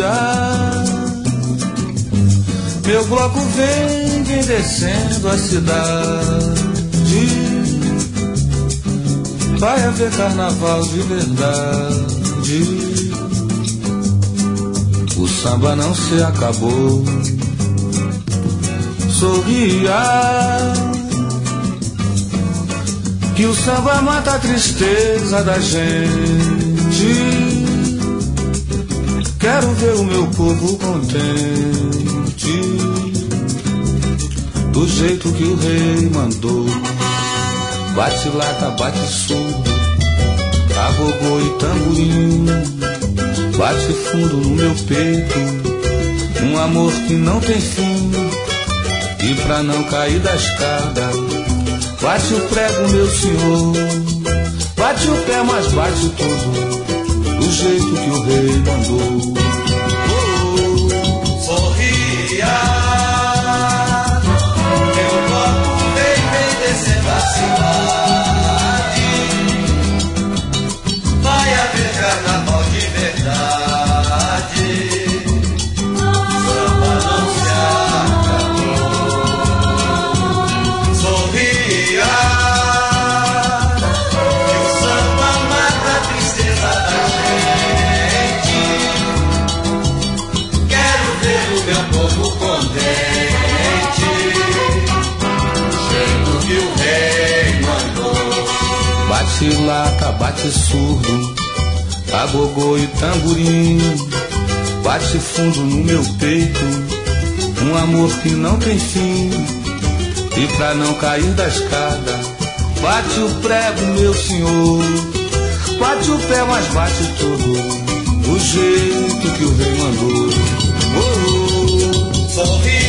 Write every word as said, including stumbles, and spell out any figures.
sorria. Meu bloco vem, vem descendo a cidade. Vai haver carnaval de verdade. O samba não se acabou. Sorria, que o samba mata a tristeza da gente. Quero ver o meu povo contente, do jeito que o rei mandou. Bate lata, bate surdo, agogô e tamborim. Bate fundo no meu peito, um amor que não tem fim. E pra não cair da escada, bate o prego, meu senhor. Bate o pé, mas bate tudo, do jeito que o rei mandou. Oh, sorria, meu bloco vem, vem descendo a cidade. Vai haver carnaval de verdade. Samba não se acabou. Sorria, que o samba mata a tristeza da gente. Quero ver o meu povo contente, jeito que o rei mandou. Bate lata, bate surdo, agogô e tamborim. Bate fundo no meu peito, um amor que não tem fim. E pra não cair da escada, bate o prego, meu senhor. Bate o pé, mas bate tudo, do jeito que o rei mandou. Oh, oh. Sorri.